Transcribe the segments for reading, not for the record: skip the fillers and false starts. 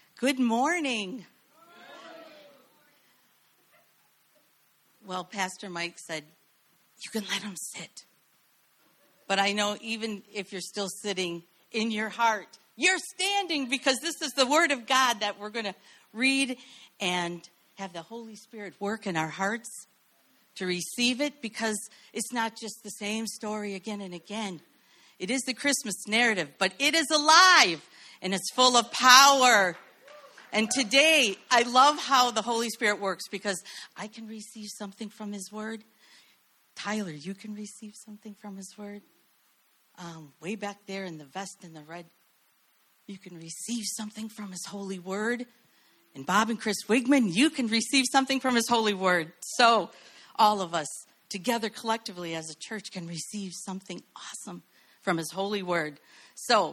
Good morning. Well, Pastor Mike said, you can let them sit. But I know even if you're still sitting in your heart, you're standing because this is the Word of God that we're going to read and have the Holy Spirit work in our hearts to receive it, because it's not just the same story again and again. It is the Christmas narrative, but it is alive and it's full of power. And today, I love how the Holy Spirit works, because I can receive something from His Word. Tyler, you can receive something from His Word. Way back there in the vest in the red, you can receive something from His Holy Word. And Bob and Chris Wigman, you can receive something from His Holy Word. So all of us together collectively as a church can receive something awesome from His Holy Word. So,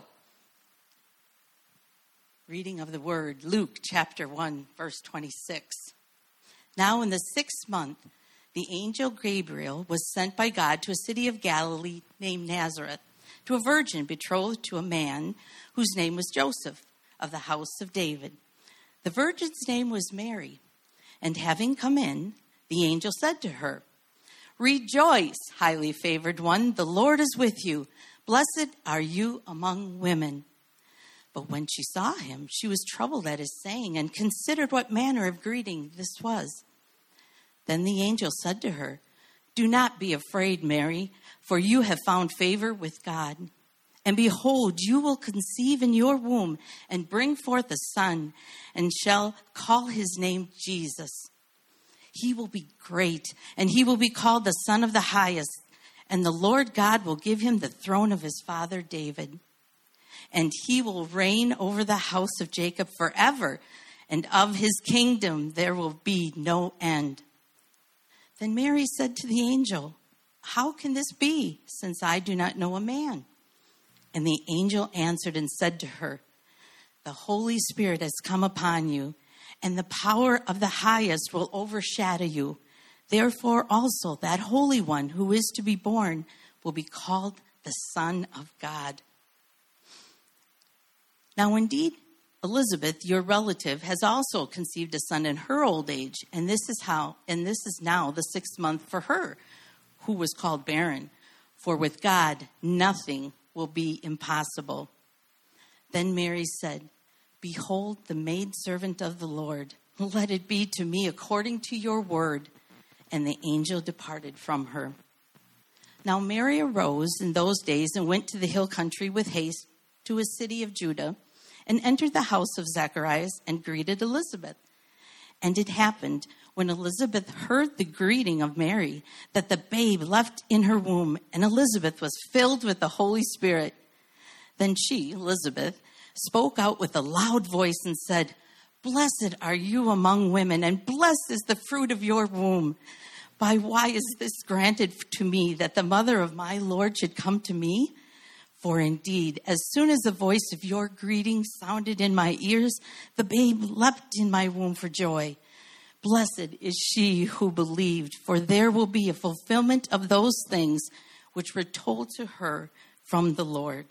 reading of the Word, Luke chapter 1, verse 26. Now in the 6th month, the angel Gabriel was sent by God to a city of Galilee named Nazareth, to a virgin betrothed to a man whose name was Joseph, of the house of David. The virgin's name was Mary. And having come in, the angel said to her, "Rejoice, highly favored one, the Lord is with you. Blessed are you among women." But when she saw him, she was troubled at his saying, and considered what manner of greeting this was. Then the angel said to her, "Do not be afraid, Mary, for you have found favor with God. And behold, you will conceive in your womb and bring forth a son, and shall call his name Jesus. He will be great, and he will be called the Son of the Highest. And the Lord God will give him the throne of his father David. And he will reign over the house of Jacob forever, and of his kingdom there will be no end." Then Mary said to the angel, "How can this be, since I do not know a man?" And the angel answered and said to her, "The Holy Spirit has come upon you, and the power of the highest will overshadow you. Therefore also that Holy One who is to be born will be called the Son of God." Now indeed, Elizabeth, your relative, has also conceived a son in her old age, and this is now the 6th month for her, who was called barren. For with God nothing will be impossible. Then Mary said, "Behold, the maidservant of the Lord. Let it be to me according to your word." And the angel departed from her. Now Mary arose in those days and went to the hill country with haste to a city of Judah, and entered the house of Zacharias and greeted Elizabeth. And it happened, when Elizabeth heard the greeting of Mary, that the babe leapt in her womb, and Elizabeth was filled with the Holy Spirit. Then she, Elizabeth, spoke out with a loud voice and said, "Blessed are you among women, and blessed is the fruit of your womb. Why is this granted to me, that the mother of my Lord should come to me? For indeed, as soon as the voice of your greeting sounded in my ears, the babe leapt in my womb for joy. Blessed is she who believed, for there will be a fulfillment of those things which were told to her from the Lord."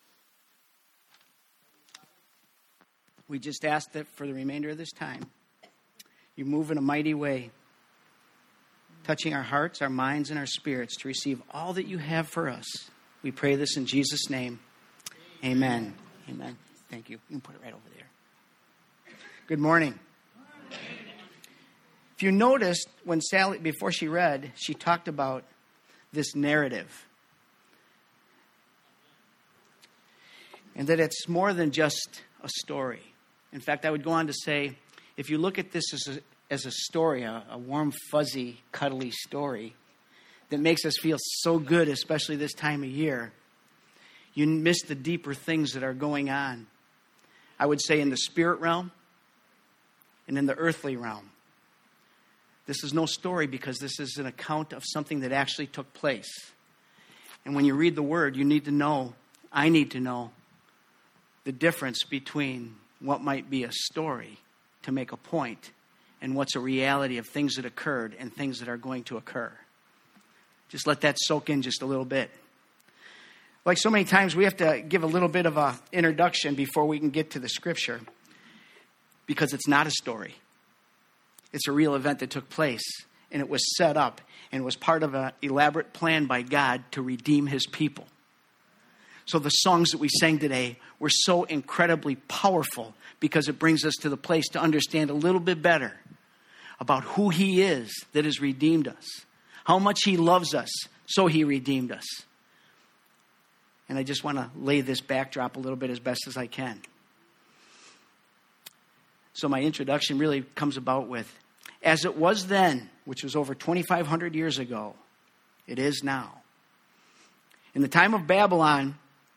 We just ask that for the remainder of this time, you move in a mighty way, touching our hearts, our minds, and our spirits to receive all that you have for us. We pray this in Jesus' name. Amen. Amen. Thank you. You can put it right over there. Good morning. If you noticed, when Sally, before she read, she talked about this narrative. And that it's more than just a story. In fact, I would go on to say, if you look at this as a story, a warm, fuzzy, cuddly story that makes us feel so good, especially this time of year, you miss the deeper things that are going on. I would say in the spirit realm and in the earthly realm. This is no story, because this is an account of something that actually took place. And when you read the word, you need to know, I need to know, the difference between what might be a story to make a point and what's a reality of things that occurred and things that are going to occur. Just let that soak in just a little bit. Like so many times, we have to give a little bit of an introduction before we can get to the scripture. because it's not a story. It's a real event that took place, and it was set up, and was part of an elaborate plan by God to redeem his people. So the songs that we sang today were so incredibly powerful because it brings us to the place to understand a little bit better about who he is that has redeemed us, how much he loves us, so he redeemed us. And I just want to lay this backdrop a little bit as best as I can. So my introduction really comes about with, as it was then, which was over 2,500 years ago, it is now. In the time of Babylon,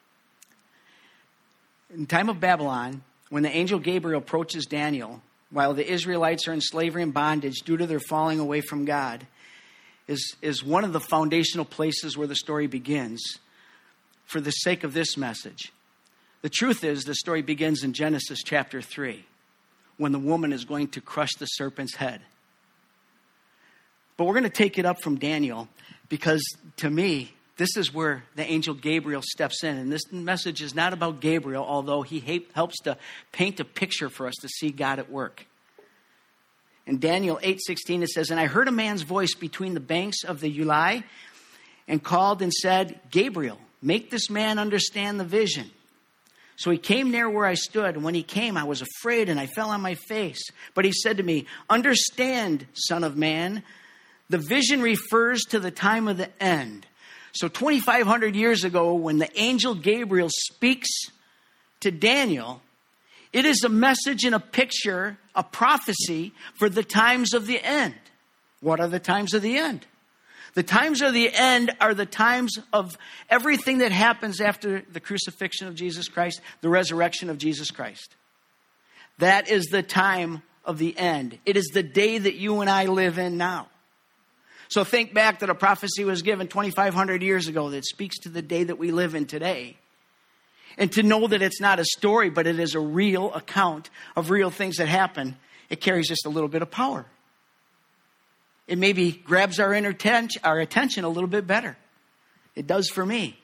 when the angel Gabriel approaches Daniel, while the Israelites are in slavery and bondage due to their falling away from God, is one of the foundational places where the story begins for the sake of this message. The truth is, the story begins in Genesis chapter 3, when the woman is going to crush the serpent's head. But we're going to take it up from Daniel because, to me, this is where the angel Gabriel steps in. And this message is not about Gabriel, although he helps to paint a picture for us to see God at work. In Daniel 8:16, it says, "And I heard a man's voice between the banks of the Ulai and called and said, 'Gabriel, make this man understand the vision.' So he came near where I stood, and when he came, I was afraid, and I fell on my face. But he said to me, 'Understand, son of man, the vision refers to the time of the end.'" So 2,500 years ago, when the angel Gabriel speaks to Daniel, it is a message and a picture, a prophecy for the times of the end. What are the times of the end? The times of the end are the times of everything that happens after the crucifixion of Jesus Christ, the resurrection of Jesus Christ. That is the time of the end. It is the day that you and I live in now. So think back that a prophecy was given 2,500 years ago that speaks to the day that we live in today. And to know that it's not a story, but it is a real account of real things that happen, it carries just a little bit of power. It maybe grabs our attention a little bit better. It does for me.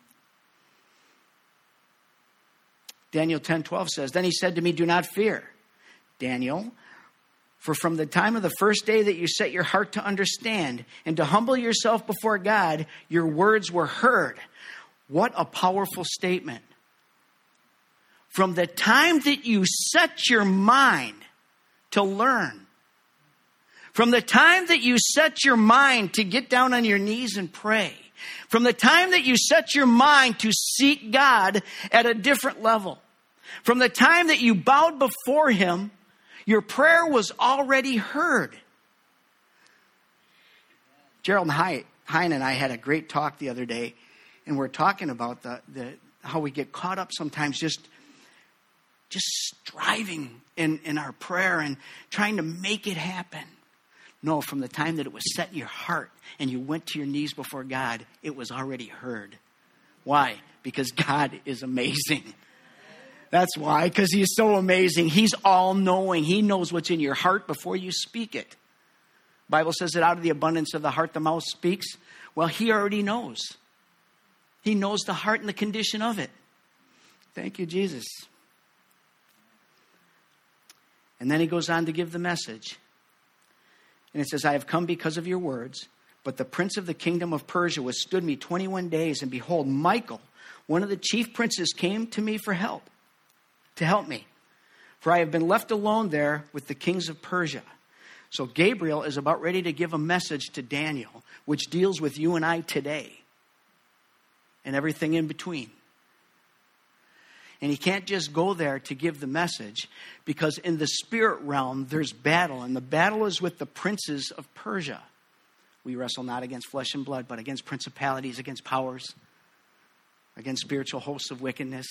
Daniel 10:12 says, "Then he said to me, 'Do not fear, Daniel, for from the time of the first day that you set your heart to understand and to humble yourself before God, your words were heard.'" What a powerful statement. From the time that you set your mind to learn, from the time that you set your mind to get down on your knees and pray, from the time that you set your mind to seek God at a different level, from the time that you bowed before him, your prayer was already heard. Gerald Hein and I had a great talk the other day, and we're talking about how we get caught up sometimes just striving in our prayer and trying to make it happen. No, from the time that it was set in your heart and you went to your knees before God, it was already heard. Why? Because God is amazing. That's why, because he's so amazing. He's all-knowing. He knows what's in your heart before you speak it. The Bible says that out of the abundance of the heart, the mouth speaks. Well, he already knows. He knows the heart and the condition of it. Thank you, Jesus. And then he goes on to give the message. And it says, "I have come because of your words, but the prince of the kingdom of Persia withstood me 21 days, and behold, Michael, one of the chief princes, came to me to help me. For I have been left alone there with the kings of Persia." So Gabriel is about ready to give a message to Daniel, which deals with you and I today and everything in between. And he can't just go there to give the message, because in the spirit realm, there's battle. And the battle is with the princes of Persia. We wrestle not against flesh and blood, but against principalities, against powers, against spiritual hosts of wickedness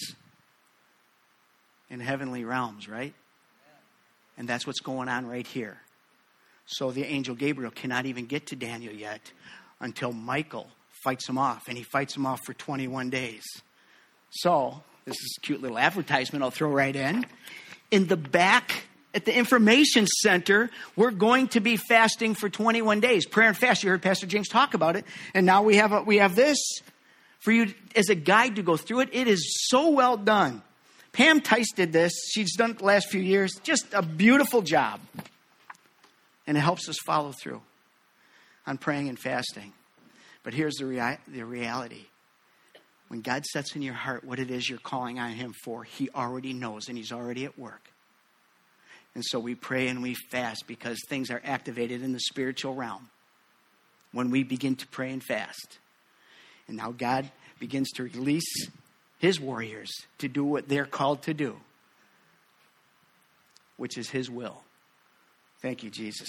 in heavenly realms, right? And that's what's going on right here. So the angel Gabriel cannot even get to Daniel yet until Michael fights him off. And he fights him off for 21 days. So this is a cute little advertisement I'll throw right in. In the back at the information center, we're going to be fasting for 21 days. Prayer and fast. You heard Pastor James talk about it. And now we have this for you as a guide to go through it. It is so well done. Pam Tice did this. She's done it the last few years. Just a beautiful job. And it helps us follow through on praying and fasting. But here's the reality. When God sets in your heart what it is you're calling on him for, he already knows and he's already at work. And so we pray and we fast because things are activated in the spiritual realm when we begin to pray and fast. And now God begins to release his warriors to do what they're called to do, which is his will. Thank you, Jesus.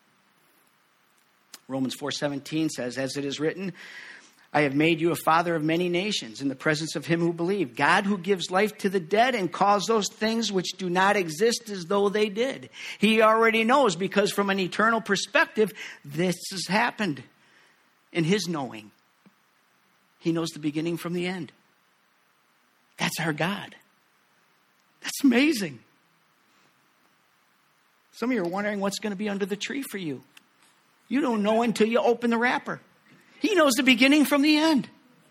Romans 4:17 says, as it is written, I have made you a father of many nations in the presence of him who believed. God who gives life to the dead and calls those things which do not exist as though they did. He already knows because from an eternal perspective, this has happened in his knowing. He knows the beginning from the end. That's our God. That's amazing. Some of you are wondering what's going to be under the tree for you. You don't know until you open the wrapper. He knows the beginning from the end.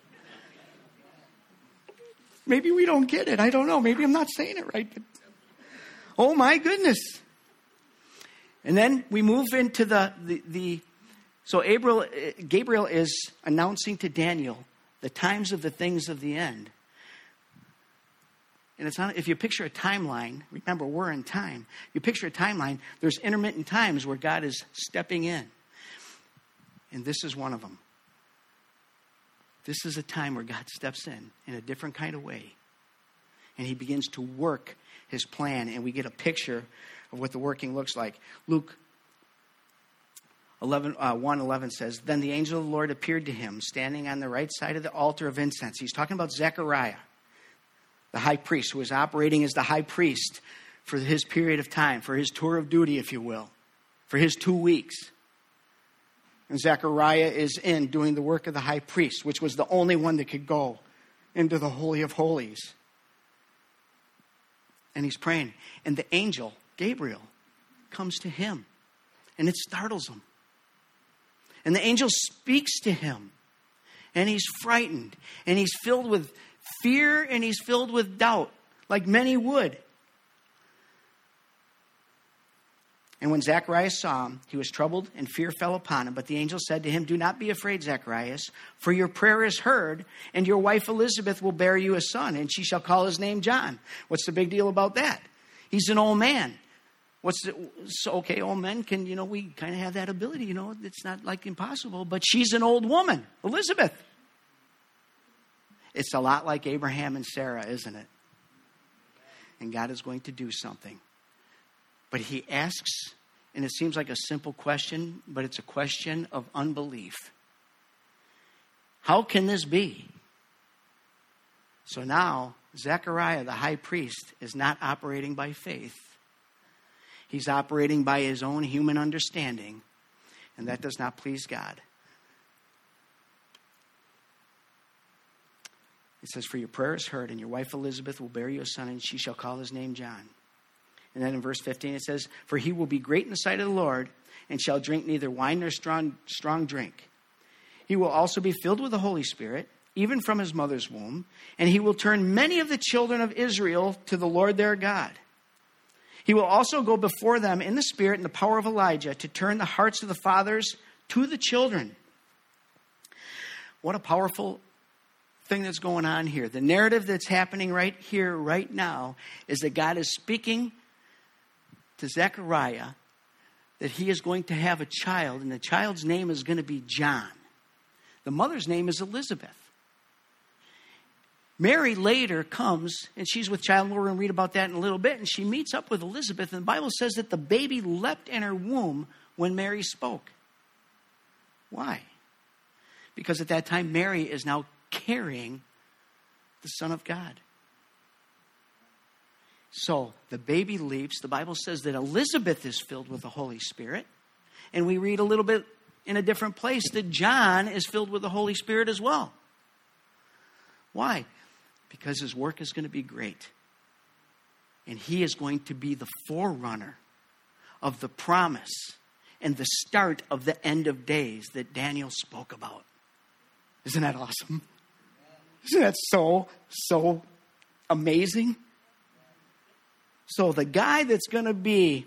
Maybe we don't get it. I don't know. Maybe I'm not saying it right. But oh my goodness. And then we move into so Gabriel is announcing to Daniel the times of the things of the end. And it's not, if you picture a timeline, remember we're in time. You picture a timeline, there's intermittent times where God is stepping in. And this is one of them. This is a time where God steps in a different kind of way. And he begins to work his plan. And we get a picture of what the working looks like. Luke 1:11 says, then the angel of the Lord appeared to him, standing on the right side of the altar of incense. He's talking about Zechariah, the high priest, who was operating as the high priest for his period of time, for his tour of duty, if you will, for his 2 weeks. And Zechariah is in doing the work of the high priest, which was the only one that could go into the Holy of Holies. And he's praying. And the angel, Gabriel, comes to him. And it startles him. And the angel speaks to him. And he's frightened. And he's filled with fear and he's filled with doubt, like many would. And when Zacharias saw him, he was troubled and fear fell upon him. But the angel said to him, do not be afraid, Zacharias, for your prayer is heard, and your wife Elizabeth will bear you a son, and she shall call his name John. What's the big deal about that? He's an old man. Okay, old men can, we kind of have that ability, it's not like impossible, but she's an old woman, Elizabeth. It's a lot like Abraham and Sarah, isn't it? And God is going to do something. But he asks, and it seems like a simple question, but it's a question of unbelief. How can this be? So now, Zechariah, the high priest, is not operating by faith. He's operating by his own human understanding, and that does not please God. It says, for your prayer is heard, and your wife Elizabeth will bear you a son, and she shall call his name John. And then in verse 15 it says, for he will be great in the sight of the Lord, and shall drink neither wine nor strong drink. He will also be filled with the Holy Spirit, even from his mother's womb, and he will turn many of the children of Israel to the Lord their God. He will also go before them in the spirit and the power of Elijah to turn the hearts of the fathers to the children. What a powerful thing that's going on here. The narrative that's happening right here, right now, is that God is speaking to Zechariah that he is going to have a child, and the child's name is going to be John. The mother's name is Elizabeth. Mary later comes, and she's with child, and we're going to read about that in a little bit, and she meets up with Elizabeth, and the Bible says that the baby leapt in her womb when Mary spoke. Why? Because at that time, Mary is now carrying the Son of God. So the baby leaps. The Bible says that Elizabeth is filled with the Holy Spirit. And we read a little bit in a different place that John is filled with the Holy Spirit as well. Why? Because his work is going to be great. And he is going to be the forerunner of the promise and the start of the end of days that Daniel spoke about. Isn't that awesome? Isn't that so amazing? So the guy that's going to be,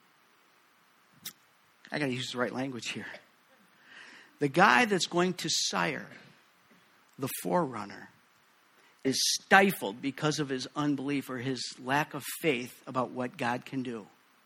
I got to use the right language here. The guy that's going to sire the forerunner is stifled because of his unbelief or his lack of faith about what God can do.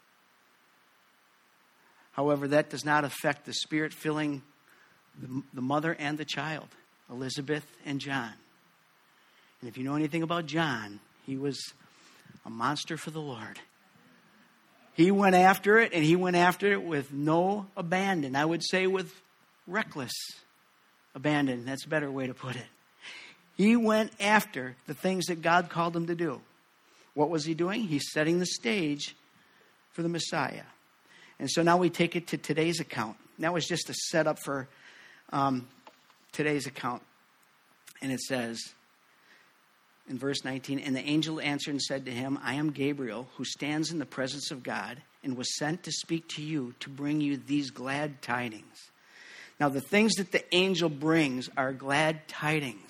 However, that does not affect the Spirit filling the mother and the child, Elizabeth and John. And if you know anything about John, he was a monster for the Lord. He went after it, and he went after it with no abandon. I would say with reckless abandon. That's a better way to put it. He went after the things that God called him to do. What was he doing? He's setting the stage for the Messiah. And so now we take it to today's account. That was just a setup for today's account. And it says in verse 19, and the angel answered and said to him, I am Gabriel, who stands in the presence of God, and was sent to speak to you to bring you these glad tidings. Now, the things that the angel brings are glad tidings.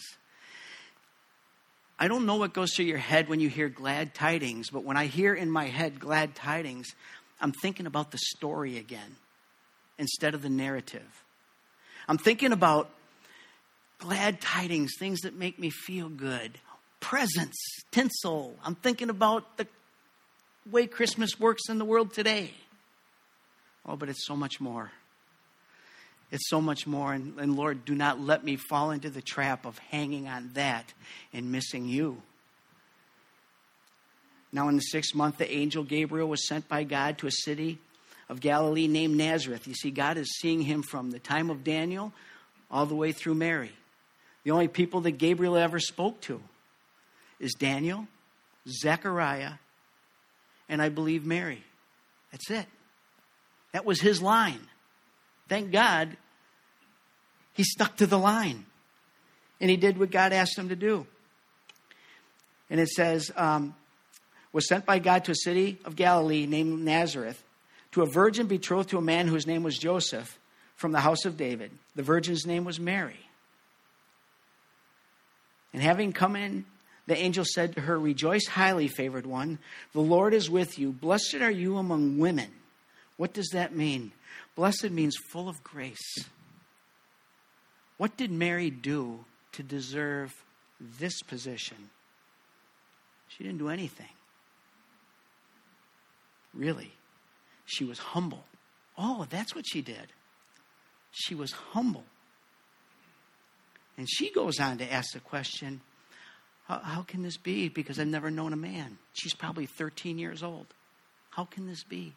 I don't know what goes through your head when you hear glad tidings, but when I hear in my head glad tidings, I'm thinking about the story again instead of the narrative. I'm thinking about glad tidings, things that make me feel good. Presents, tinsel. I'm thinking about the way Christmas works in the world today. Oh, but it's so much more. It's so much more. And Lord, do not let me fall into the trap of hanging on that and missing you. Now in the 6th month, the angel Gabriel was sent by God to a city of Galilee named Nazareth. You see, God is seeing him from the time of Daniel all the way through Mary. The only people that Gabriel ever spoke to is Daniel, Zechariah, and I believe Mary. That's it. That was his line. Thank God he stuck to the line. And he did what God asked him to do. And it says, was sent by God to a city of Galilee named Nazareth, to a virgin betrothed to a man whose name was Joseph, from the house of David. The virgin's name was Mary. And having come in, the angel said to her, rejoice, highly favored one. The Lord is with you. Blessed are you among women. What does that mean? Blessed means full of grace. What did Mary do to deserve this position? She didn't do anything. Really. She was humble. Oh, that's what she did. She was humble. And she goes on to ask the question, how can this be? Because I've never known a man. She's probably 13 years old. How can this be?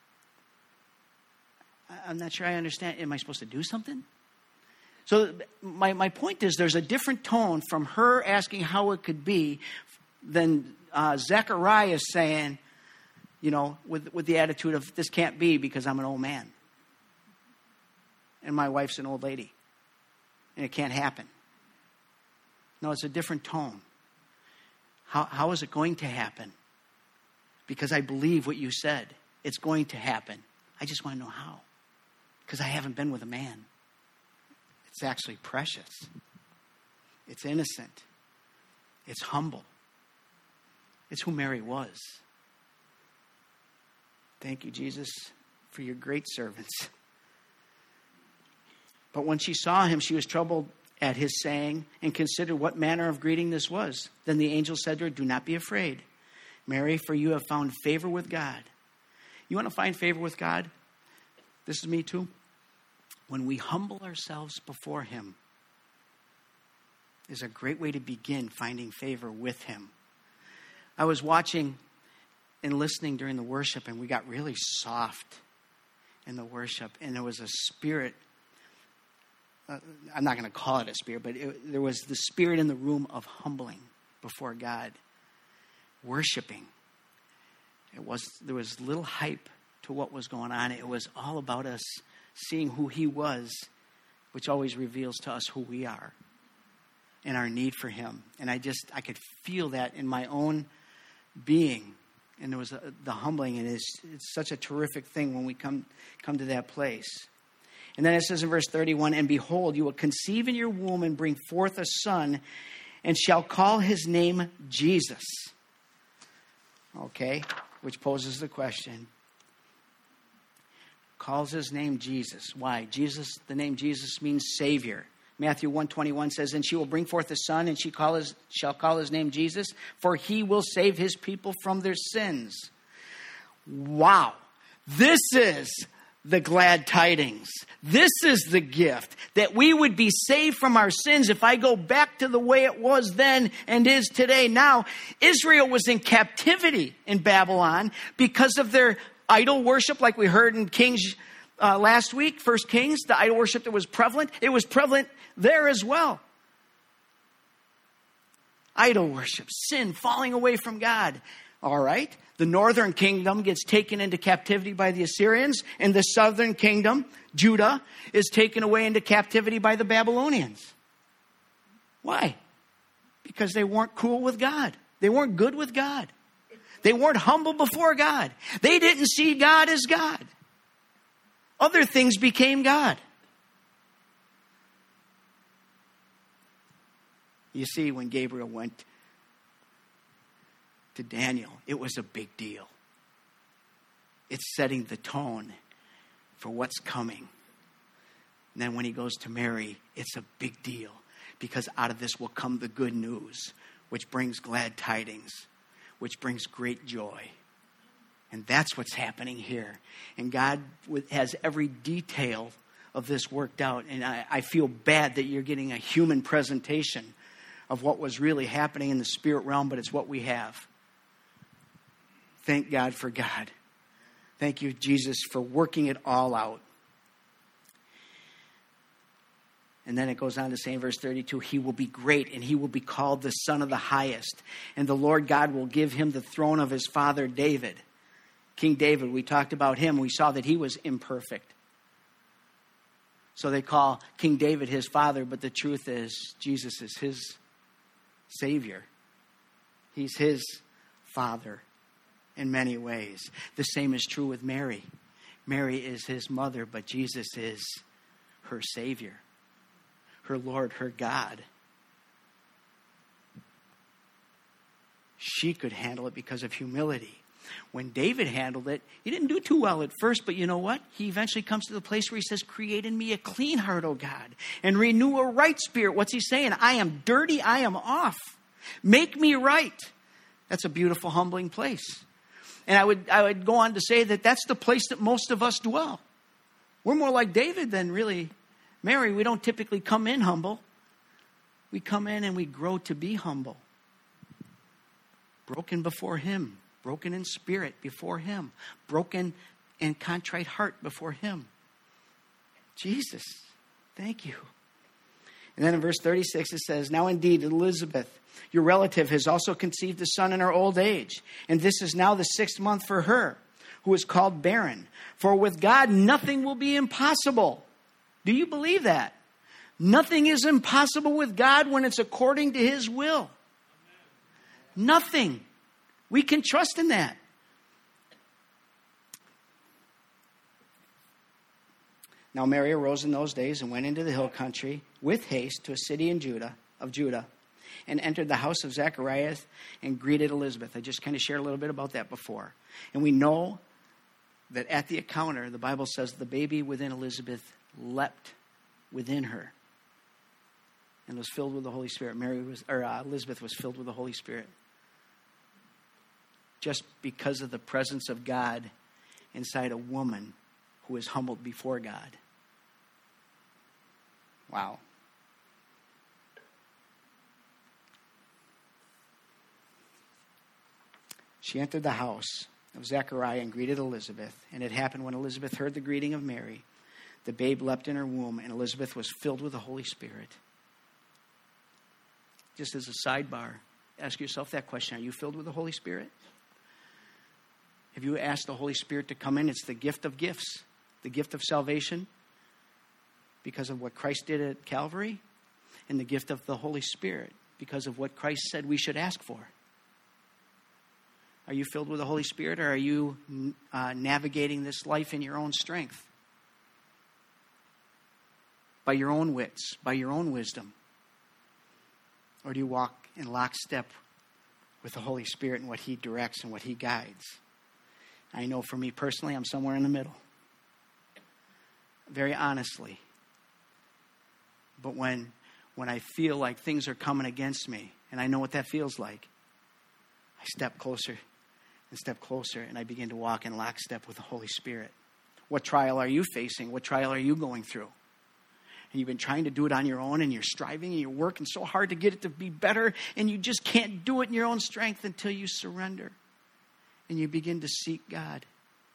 I'm not sure I understand. Am I supposed to do something? So my point is there's a different tone from her asking how it could be than Zechariah saying, you know, with the attitude of this can't be because I'm an old man. And my wife's an old lady. And it can't happen. No, it's a different tone. How is it going to happen? Because I believe what you said. It's going to happen. I just want to know how. Because I haven't been with a man. It's actually precious. It's innocent. It's humble. It's who Mary was. Thank you, Jesus, for your great servants. But when she saw him, she was troubled at his saying and considered what manner of greeting this was. Then the angel said to her, do not be afraid, Mary, for you have found favor with God. You want to find favor with God? This is me too. When we humble ourselves before him is a great way to begin finding favor with him. I was watching and listening during the worship, and we got really soft in the worship, and there was a spirit. I'm not going to call it a spirit, but there was the spirit in the room of humbling before God, worshiping. There was little hype to what was going on. It was all about us seeing who he was, which always reveals to us who we are and our need for him. And I could feel that in my own being. And there was the humbling, and it's such a terrific thing when we come to that place. And then it says in verse 31, and behold, you will conceive in your womb and bring forth a son, and shall call his name Jesus. Okay, which poses the question, calls his name Jesus. Why? The name Jesus means Savior. Matthew 1:21 says, and she will bring forth a son, and shall call his name Jesus, for he will save his people from their sins. Wow. This is the glad tidings. This is the gift, that we would be saved from our sins. If I go back to the way it was then and is today. Now, Israel was in captivity in Babylon because of their idol worship, like we heard in Kings last week, 1 Kings, the idol worship that was prevalent. It was prevalent there as well. Idol worship, sin, falling away from God. All right. The northern kingdom gets taken into captivity by the Assyrians, and the southern kingdom, Judah, is taken away into captivity by the Babylonians. Why? Because they weren't cool with God. They weren't good with God. They weren't humble before God. They didn't see God as God. Other things became God. You see, when Gabriel went to Daniel, it was a big deal. It's setting the tone for what's coming. And then when he goes to Mary, it's a big deal, because out of this will come the good news, which brings glad tidings, which brings great joy. And that's what's happening here. And God has every detail of this worked out. And I feel bad that you're getting a human presentation of what was really happening in the spirit realm, but it's what we have. Thank God for God. Thank you, Jesus, for working it all out. And then it goes on to say in verse 32, he will be great, and he will be called the Son of the Highest. And the Lord God will give him the throne of his father David. King David, we talked about him. We saw that he was imperfect. So they call King David his father, but the truth is Jesus is his Savior. He's his father in many ways. The same is true with Mary. Mary is his mother, but Jesus is her Savior, her Lord, her God. She could handle it because of humility. When David handled it, he didn't do too well at first, but you know what? He eventually comes to the place where he says, create in me a clean heart, O God, and renew a right spirit. What's he saying? I am dirty, I am off. Make me right. That's a beautiful, humbling place. And I would go on to say that that's the place that most of us dwell. We're more like David than really Mary. We don't typically come in humble. We come in and we grow to be humble. Broken before him. Broken in spirit before him. Broken and contrite heart before him. Jesus, thank you. And then in verse 36 it says, now indeed Elizabeth, your relative, has also conceived a son in her old age. And this is now the 6th month for her, who is called barren. For with God nothing will be impossible. Do you believe that? Nothing is impossible with God when it's according to his will. Nothing. We can trust in that. Now Mary arose in those days and went into the hill country with haste to a city in Judah, and entered the house of Zacharias and greeted Elizabeth. I just kind of shared a little bit about that before. And we know that at the encounter, the Bible says the baby within Elizabeth leapt within her and was filled with the Holy Spirit. Elizabeth was filled with the Holy Spirit. Just because of the presence of God inside a woman who is humbled before God. Wow. She entered the house of Zechariah and greeted Elizabeth. And it happened when Elizabeth heard the greeting of Mary, the babe leapt in her womb, and Elizabeth was filled with the Holy Spirit. Just as a sidebar, ask yourself that question. Are you filled with the Holy Spirit? Have you asked the Holy Spirit to come in? It's the gift of gifts, the gift of salvation because of what Christ did at Calvary, and the gift of the Holy Spirit because of what Christ said we should ask for. Are you filled with the Holy Spirit, or are you navigating this life in your own strength? By your own wits, by your own wisdom? Or do you walk in lockstep with the Holy Spirit and what he directs and what he guides? I know for me personally, I'm somewhere in the middle. Very honestly. But when I feel like things are coming against me, and I know what that feels like, I step closer and step closer, and I begin to walk in lockstep with the Holy Spirit. What trial are you facing? What trial are you going through? And you've been trying to do it on your own, and you're striving, and you're working so hard to get it to be better, and you just can't do it in your own strength until you surrender. And you begin to seek God.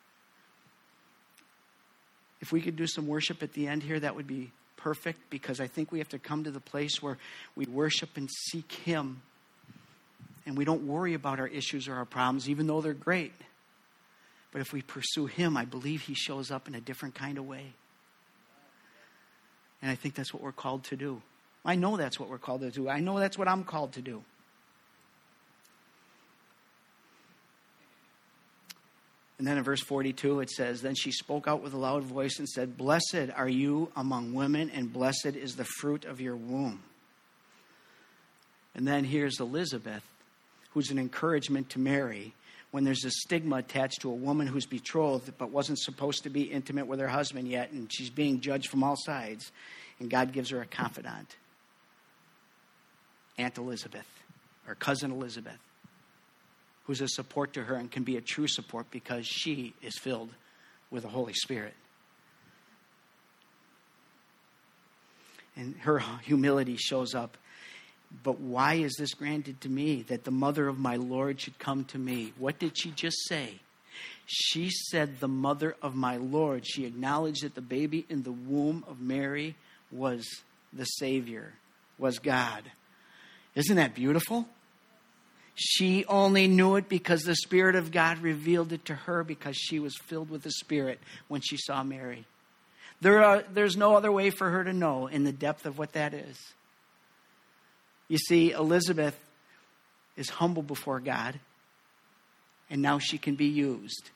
If we could do some worship at the end here, that would be perfect, because I think we have to come to the place where we worship and seek Him. And we don't worry about our issues or our problems, even though they're great. But if we pursue Him, I believe He shows up in a different kind of way. And I think that's what we're called to do. I know that's what we're called to do. I know that's what I'm called to do. And then in verse 42, it says, "Then she spoke out with a loud voice and said, 'Blessed are you among women, and blessed is the fruit of your womb.'" And then here's Elizabeth, who's an encouragement to Mary when there's a stigma attached to a woman who's betrothed but wasn't supposed to be intimate with her husband yet, and she's being judged from all sides. And God gives her a confidant, Aunt Elizabeth, or Cousin Elizabeth, who's a support to her and can be a true support because she is filled with the Holy Spirit. And her humility shows up. "But why is this granted to me, that the mother of my Lord should come to me?" What did she just say? She said, "The mother of my Lord." She acknowledged that the baby in the womb of Mary was the Savior, was God. Isn't that beautiful? She only knew it because the Spirit of God revealed it to her, because she was filled with the Spirit when she saw Mary. There's no other way for her to know in the depth of what that is. You see, Elizabeth is humble before God, and now she can be used.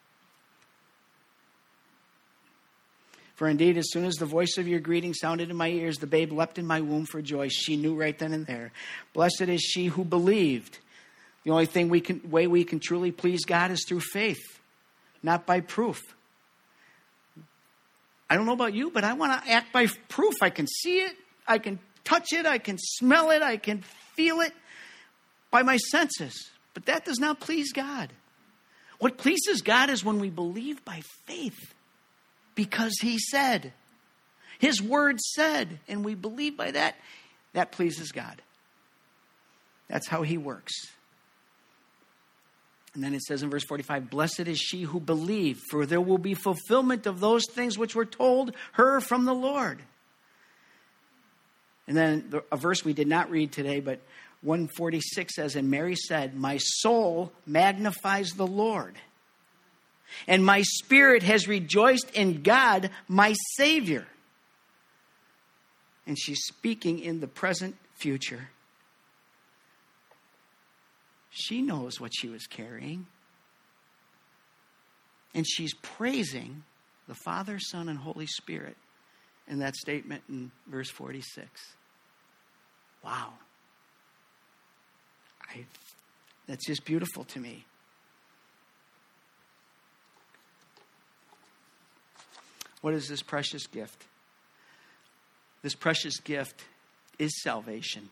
"For indeed, as soon as the voice of your greeting sounded in my ears, the babe leapt in my womb for joy." She knew right then and there. "Blessed is she who believed." The only way we can truly please God is through faith, not by proof. I don't know about you, but I want to act by proof. I can see it. I can touch it. I can smell it. I can feel it by my senses. But that does not please God. What pleases God is when we believe by faith, because He said. His word said, and we believe by that. That pleases God. That's how He works. And then it says in verse 45, "Blessed is she who believed, for there will be fulfillment of those things which were told her from the Lord." And then a verse we did not read today, but 146 says, "And Mary said, 'My soul magnifies the Lord, and my spirit has rejoiced in God, my Savior.'" And she's speaking in the present future. She knows what she was carrying. And she's praising the Father, Son, and Holy Spirit in that statement in verse 46. Wow. That's just beautiful to me. What is this precious gift? This precious gift is salvation.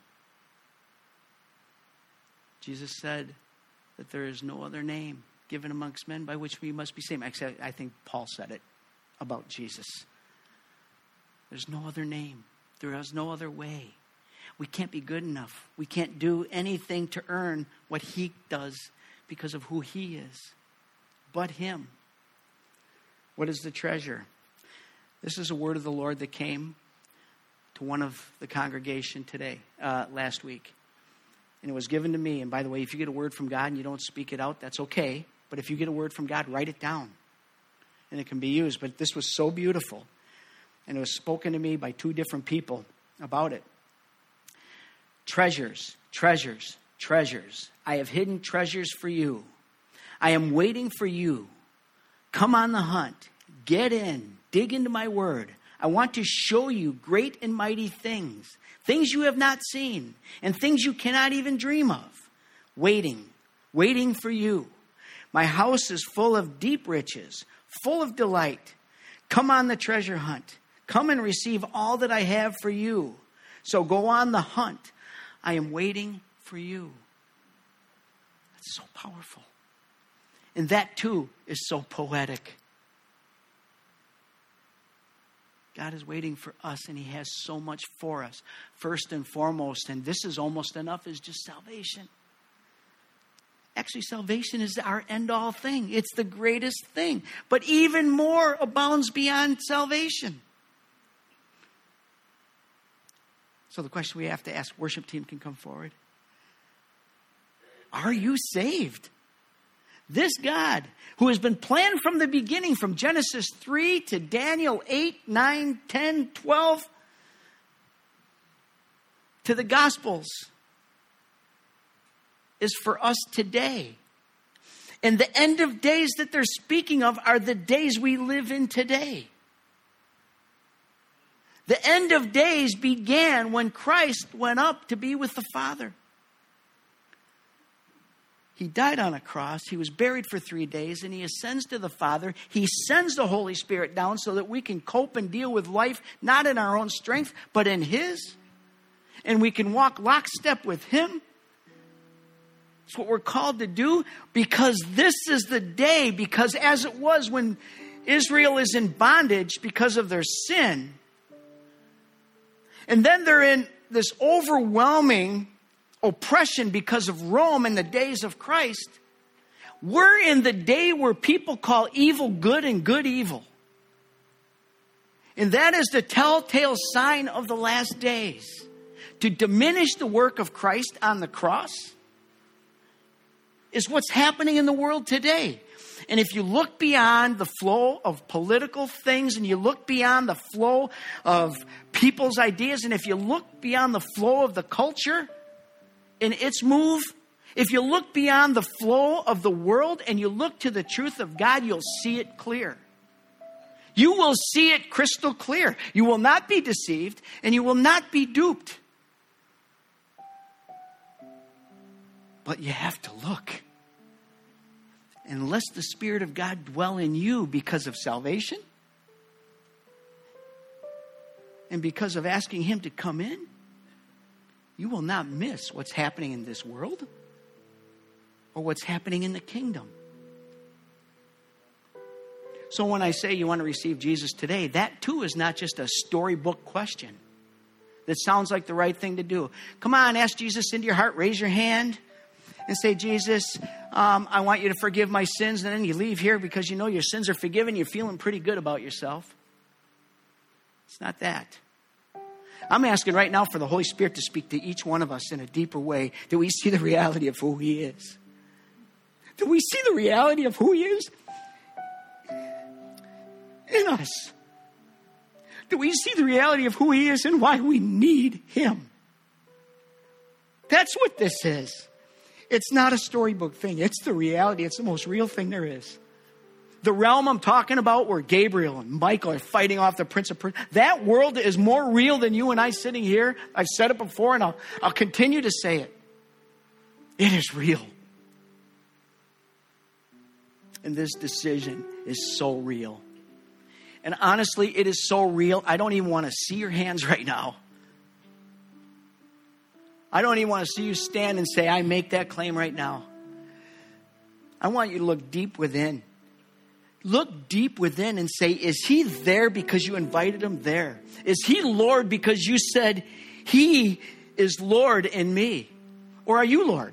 Jesus said that there is no other name given amongst men by which we must be saved. Actually, I think Paul said it about Jesus. There's no other name. There is no other way. We can't be good enough. We can't do anything to earn what He does because of who He is, but Him. What is the treasure? This is a word of the Lord that came to one of the congregation today, last week. And it was given to me. And by the way, if you get a word from God and you don't speak it out, that's okay. But if you get a word from God, write it down. And it can be used. But this was so beautiful. And it was spoken to me by two different people about it. Treasures, treasures, treasures. I have hidden treasures for you. I am waiting for you. Come on the hunt. Get in. Dig into my word. I want to show you great and mighty things. Things you have not seen. And things you cannot even dream of. Waiting for you. My house is full of deep riches, full of delight. Come on the treasure hunt. Come and receive all that I have for you. So go on the hunt. I am waiting for you. That's so powerful. And that too is so poetic. God is waiting for us, and he has so much for us. First and foremost, and this is almost enough, is just salvation. Actually, salvation is our end-all thing. It's the greatest thing. But even more abounds beyond salvation. So the question we have to ask, worship team can come forward. Are you saved? This God, who has been planned from the beginning, from Genesis 3 to Daniel 8, 9, 10, 12, to the Gospels, is for us today. And the end of days that they're speaking of are the days we live in today. The end of days began when Christ went up to be with the Father. He died on a cross. He was buried for 3 days, and he ascends to the Father. He sends the Holy Spirit down so that we can cope and deal with life, not in our own strength, but in his. And we can walk lockstep with him. It's what we're called to do, because this is the day, because as it was when Israel is in bondage because of their sin, and then they're in this overwhelming oppression because of Rome in the days of Christ, we're in the day where people call evil good and good evil. And that is the telltale sign of the last days. To diminish the work of Christ on the cross is what's happening in the world today. And if you look beyond the flow of political things, and you look beyond the flow of people's ideas, and if you look beyond the flow of the culture in its move, if you look beyond the flow of the world and you look to the truth of God, you'll see it clear. You will see it crystal clear. You will not be deceived, and you will not be duped. But you have to look. Unless the Spirit of God dwell in you because of salvation, and because of asking him to come in, you will not miss what's happening in this world or what's happening in the kingdom. So when I say you want to receive Jesus today, that too is not just a storybook question that sounds like the right thing to do. Come on, ask Jesus into your heart, raise your hand and say, Jesus, I want you to forgive my sins. And then you leave here because you know your sins are forgiven. You're feeling pretty good about yourself. It's not that. I'm asking right now for the Holy Spirit to speak to each one of us in a deeper way. Do we see the reality of who he is? Do we see the reality of who he is in us? Do we see the reality of who he is and why we need him? That's what this is. It's not a storybook thing. It's the reality. It's the most real thing there is. The realm I'm talking about where Gabriel and Michael are fighting off the prince of Persia, that world is more real than you and I sitting here. I've said it before, and I'll continue to say it. It is real. And this decision is so real. And honestly, it is so real, I don't even want to see your hands right now. I don't even want to see you stand and say, I make that claim right now. I want you to look deep within. Look deep within and say, is he there because you invited him there? Is he Lord because you said he is Lord in me? Or are you Lord?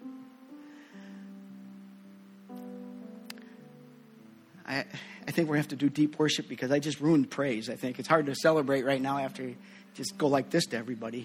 I think we're going to have to do deep worship because I just ruined praise. I think it's hard to celebrate right now after you just go like this to everybody.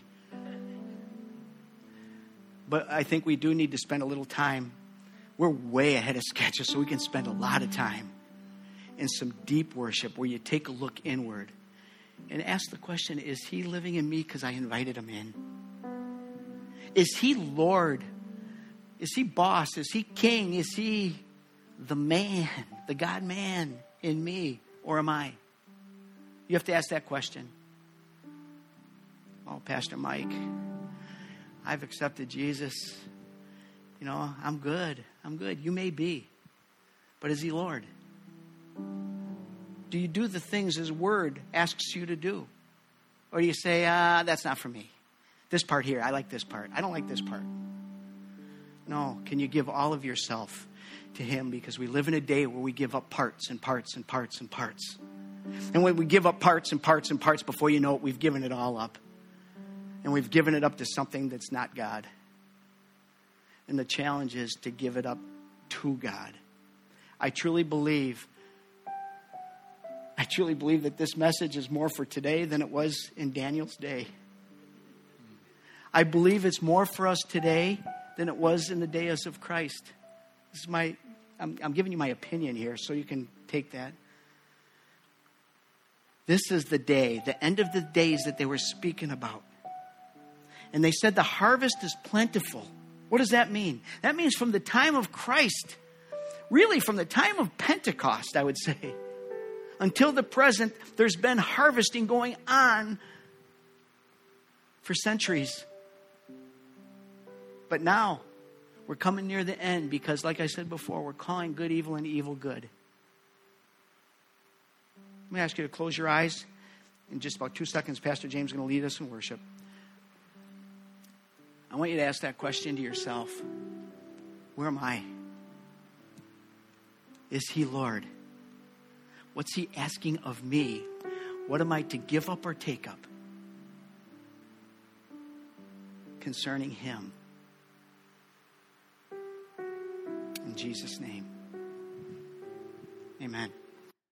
But I think we do need to spend a little time. We're way ahead of schedule, so we can spend a lot of time in some deep worship where you take a look inward and ask the question, is he living in me because I invited him in? Is he Lord? Is he boss? Is he king? Is he the man, the God-man in me? Or am I? You have to ask that question. Oh, Pastor Mike, I've accepted Jesus. You know, I'm good. You may be. But is he Lord? Do you do the things his word asks you to do? Or do you say, that's not for me. This part here, I like this part. I don't like this part. No, can you give all of yourself to him? Because we live in a day where we give up parts and parts and parts and parts. And when we give up parts and parts and parts, before you know it, we've given it all up. And we've given it up to something that's not God. And the challenge is to give it up to God. I truly believe that this message is more for today than it was in Daniel's day. I believe it's more for us today than it was in the days of Christ. This is I'm giving you my opinion here, so you can take that. This is the day, the end of the days that they were speaking about. And they said the harvest is plentiful. What does that mean? That means from the time of Christ, really from the time of Pentecost, I would say, until the present, there's been harvesting going on for centuries. But now, we're coming near the end because, like I said before, we're calling good evil and evil good. Let me ask you to close your eyes. In just about 2 seconds, Pastor James is going to lead us in worship. I want you to ask that question to yourself. Where am I? Is he Lord? What's he asking of me? What am I to give up or take up concerning him? In Jesus' name, amen.